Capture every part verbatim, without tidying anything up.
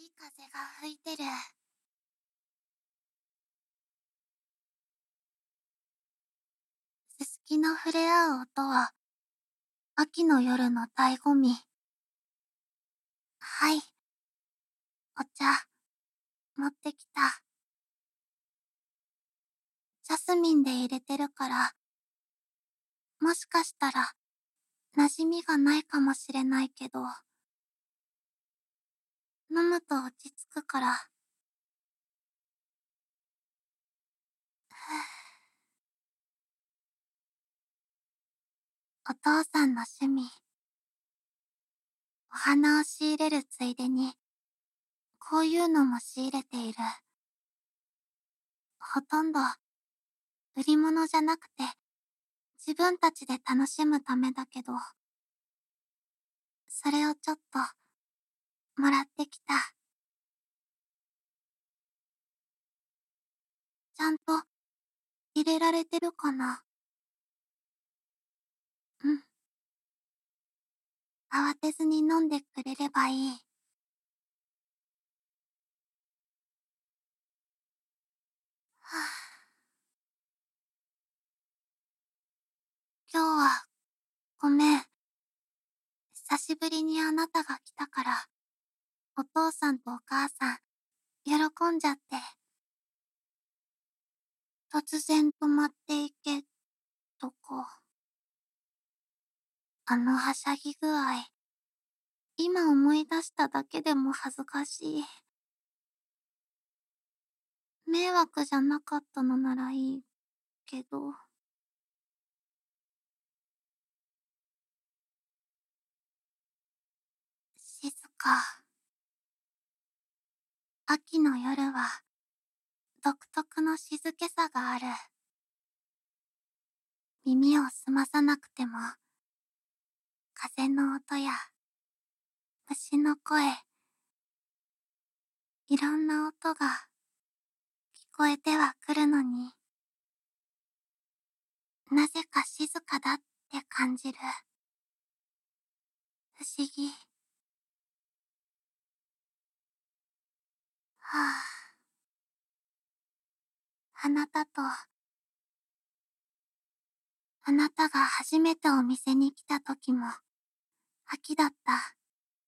い風が吹いてる。すすきの触れ合う音は、秋の夜の醍醐味。はい。お茶、持ってきた。ジャスミンで入れてるから、もしかしたら、馴染みがないかもしれないけど、飲むと落ち着くから。お父さんの趣味。お花を仕入れるついでに、こういうのも仕入れている。ほとんど、売り物じゃなくて、自分たちで楽しむためだけど、それをちょっと、もらってきた。ちゃんと、入れられてるかな？うん。慌てずに飲んでくれればいい。はぁ。今日は、ごめん。久しぶりにあなたが来たから、お父さんとお母さん、喜んじゃって。突然止まっていけ、とか。あのはしゃぎ具合。今思い出しただけでも恥ずかしい。迷惑じゃなかったのならいい、けど。静か。秋の夜は、独特の静けさがある。耳を澄まさなくても、風の音や、虫の声、いろんな音が、聞こえてはくるのに、なぜか静かだって感じる。不思議。はぁ。あなたと、あなたが初めてお店に来た時も、秋だった。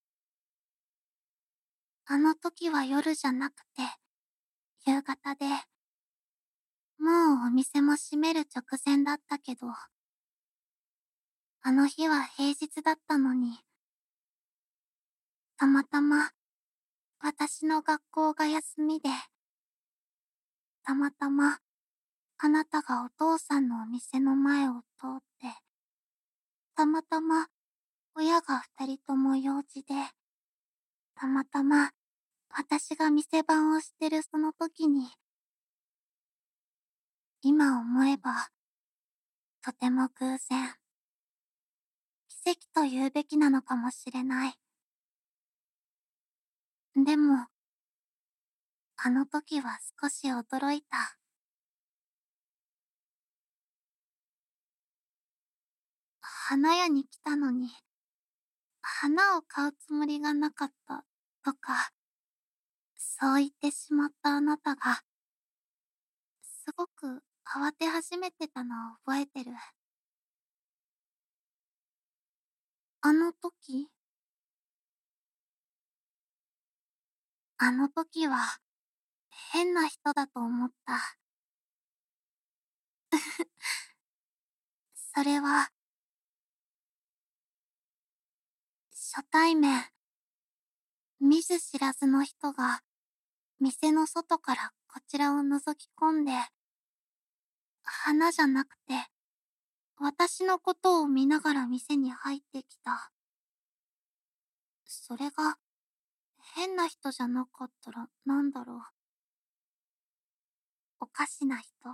あの時は夜じゃなくて、夕方で、もうお店も閉める直前だったけど、あの日は平日だったのに、たまたま、私の学校が休みで、たまたま、あなたがお父さんのお店の前を通って、たまたま、親が二人とも用事で、たまたま、私が店番をしてるその時に、今思えば、とても偶然。奇跡と言うべきなのかもしれない。でも、あの時は少し驚いた。花屋に来たのに、花を買うつもりがなかった、とか、そう言ってしまったあなたが、すごく慌て始めてたのを覚えてる。あの時あの時は、変な人だと思った。それは、初対面、見ず知らずの人が、店の外からこちらを覗き込んで、花じゃなくて、私のことを見ながら店に入ってきた。それが、変な人じゃなかったらなんだろう。おかしな人。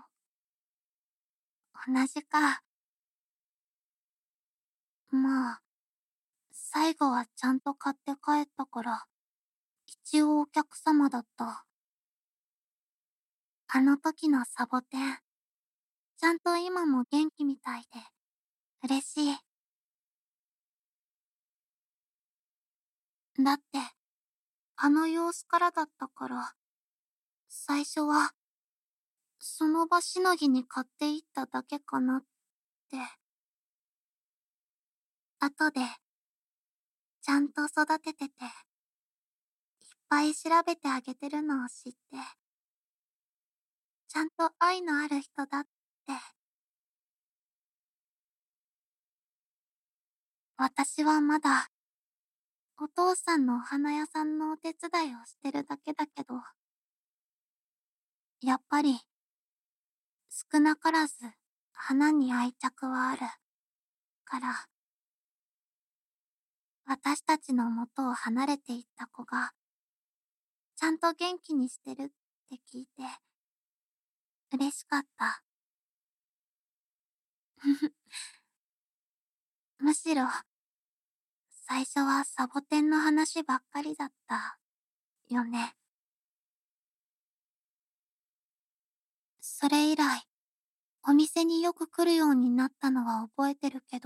同じか。まあ、最後はちゃんと買って帰ったから、一応お客様だった。あの時のサボテン、ちゃんと今も元気みたいで、嬉しい。だって、 あの様子からだったから、最初は、その場しのぎに買っていっただけかなって、後で、ちゃんと育ててて、いっぱい調べてあげてるのを知って、ちゃんと愛のある人だって、私はまだ、お父さんのお花屋さんのお手伝いをしてるだけだけど、やっぱり、少なからず、花に愛着はある。から、私たちの元を離れていった子が、ちゃんと元気にしてるって聞いて、嬉しかった。むしろ、最初はサボテンの話ばっかりだった。よね。それ以来、お店によく来るようになったのは覚えてるけど、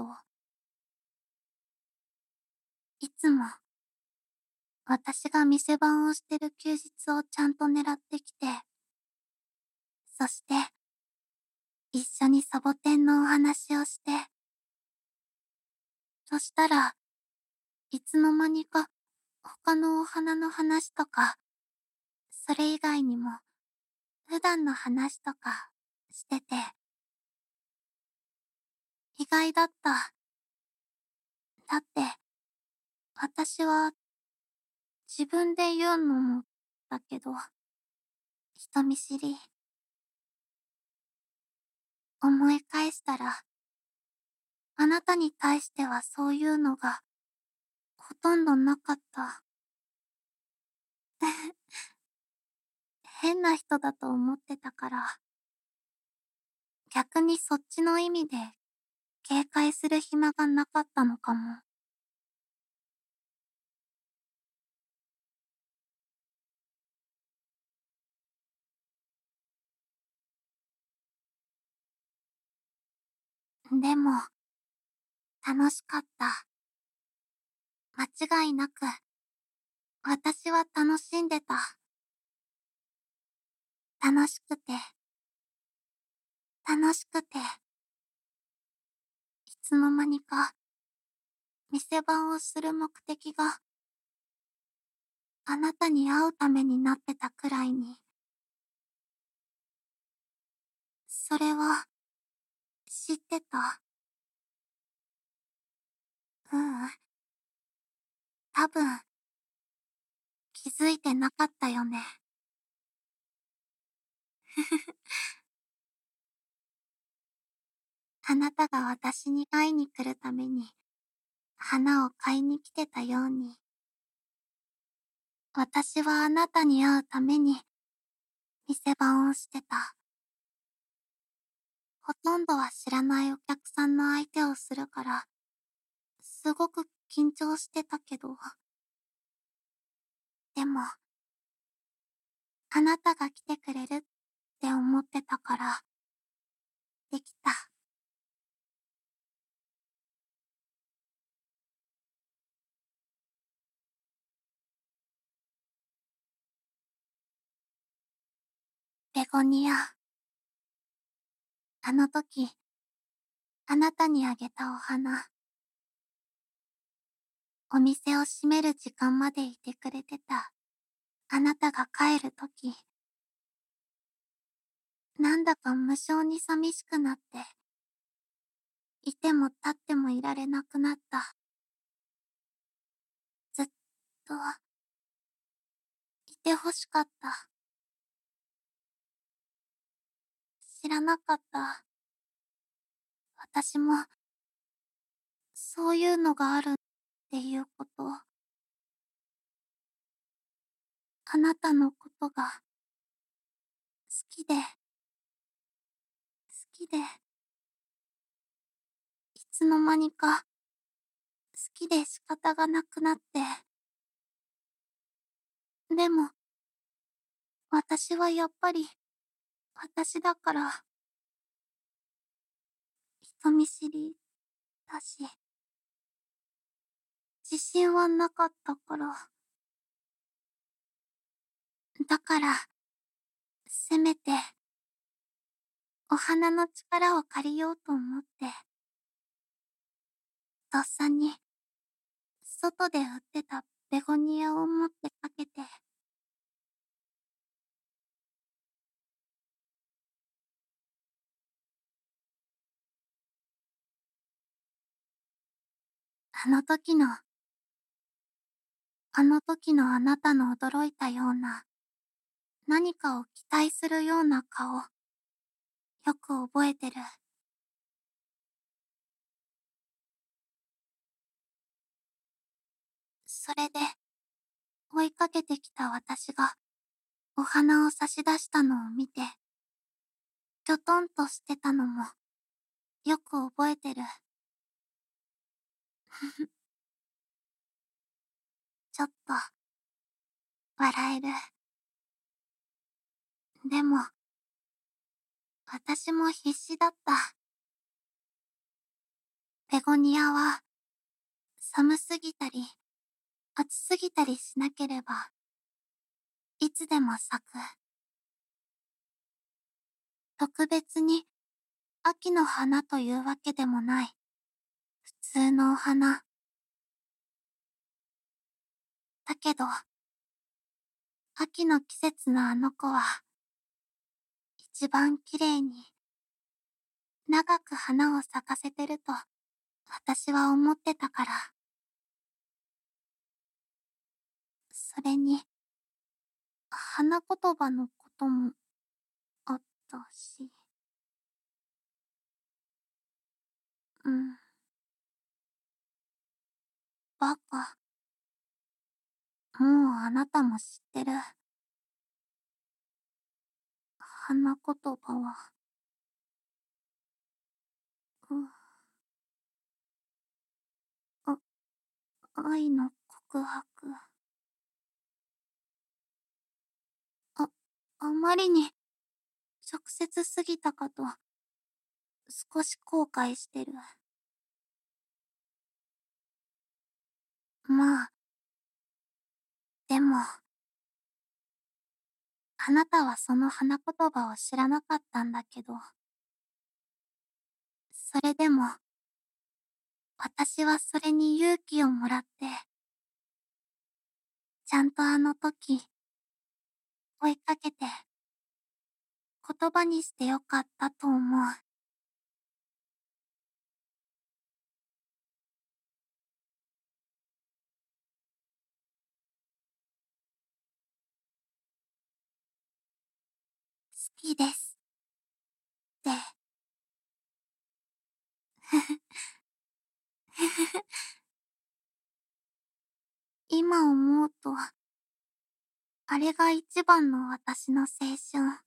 いつも、私が店番をしてる休日をちゃんと狙ってきて、そして、一緒にサボテンのお話をして、そしたら、いつの間にか、他のお花の話とか、それ以外にも、普段の話とか、してて、意外だった。だって、私は、自分で言うのも、だけど、人見知り。思い返したら、あなたに対してはそういうのが、ほとんどなかった。変な人だと思ってたから、逆にそっちの意味で、警戒する暇がなかったのかも。でも、楽しかった。間違いなく、私は楽しんでた。楽しくて、楽しくて、いつの間にか、店番をする目的が、あなたに会うためになってたくらいに。それは、知ってた？ううん。多分、気づいてなかったよね。あなたが私に会いに来るために、花を買いに来てたように、私はあなたに会うために、店番をしてた。ほとんどは知らないお客さんの相手をするから、すごく緊張してたけど、でも、あなたが来てくれるって思ってたから、できた。ベゴニア。あの時、あなたにあげたお花。お店を閉める時間までいてくれてた。あなたが帰る時、なんだか無性に寂しくなって、いても立ってもいられなくなった。ずっと、いてほしかった。知らなかった。私も、そういうのがあるっていうこと。あなたのことが、好きで、好きで、いつの間にか、好きで仕方がなくなって。でも、私はやっぱり、私だから、人見知り、だし、自信はなかったから。 だから、せめて、お花の力を借りようと思って、とっさに、外で売ってたベゴニアを持ってかけて、あの時の、あの時のあなたの驚いたような、何かを期待するような顔、よく覚えてる。それで、追いかけてきた私が、お花を差し出したのを見て、きょとんとしてたのも、よく覚えてる。ちょっと、笑える。でも、私も必死だった。ベゴニアは、寒すぎたり、暑すぎたりしなければ、いつでも咲く。特別に、秋の花というわけでもない。普通のお花。だけど、秋の季節のあの子は、一番綺麗に、長く花を咲かせてると、私は思ってたから。それに、花言葉のことも、あったし。うん。バカ。もうあなたも知ってる。花言葉は、う、あ、愛の告白。あ、あまりに、直接すぎたかと、少し後悔してる。まあ、でも、あなたはその花言葉を知らなかったんだけど、それでも、私はそれに勇気をもらって、ちゃんとあの時、追いかけて、言葉にしてよかったと思う。好きです。って。ふふ、ふふふ。今思うと、あれが一番の私の青春。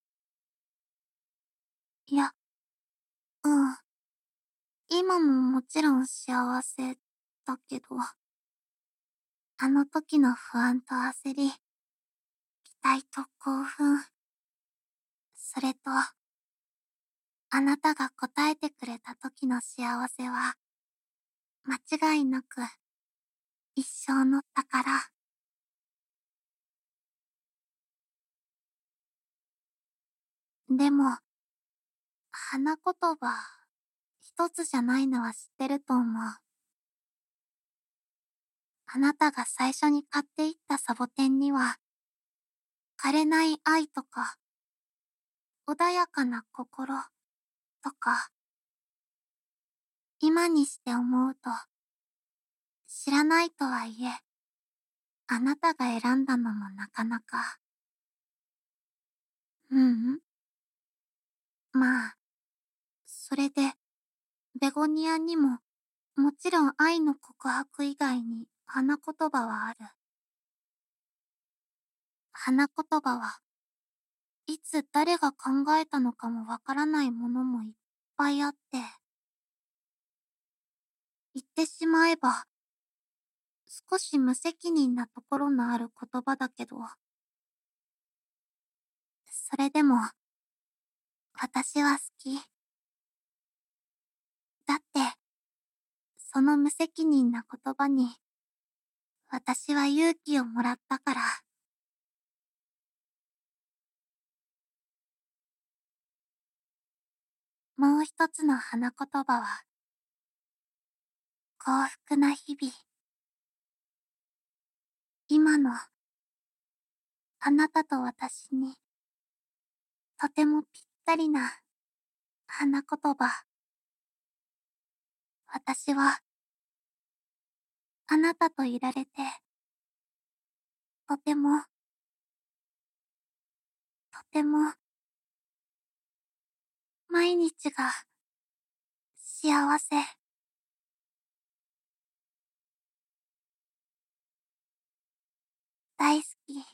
いや、うん。今ももちろん幸せだけど、あの時の不安と焦り、期待と興奮、それと、あなたが答えてくれた時の幸せは、間違いなく、一生の宝。でも、花言葉、一つじゃないのは知ってると思う。あなたが最初に買っていったサボテンには、枯れない愛とか、穏やかな心、とか、今にして思うと、知らないとはいえ、あなたが選んだのもなかなか。ううん。まあ、それで、ベゴニアにも、もちろん愛の告白以外に花言葉はある。花言葉は、いつ誰が考えたのかもわからないものもいっぱいあって、言ってしまえば、少し無責任なところのある言葉だけど、それでも、私は好き。だって、その無責任な言葉に、私は勇気をもらったから。 もう一つの花言葉は、幸福な日々。今の、あなたと私に、とてもぴったりな、花言葉。私は、あなたといられて、とても、とても、毎日が、幸せ。大好き。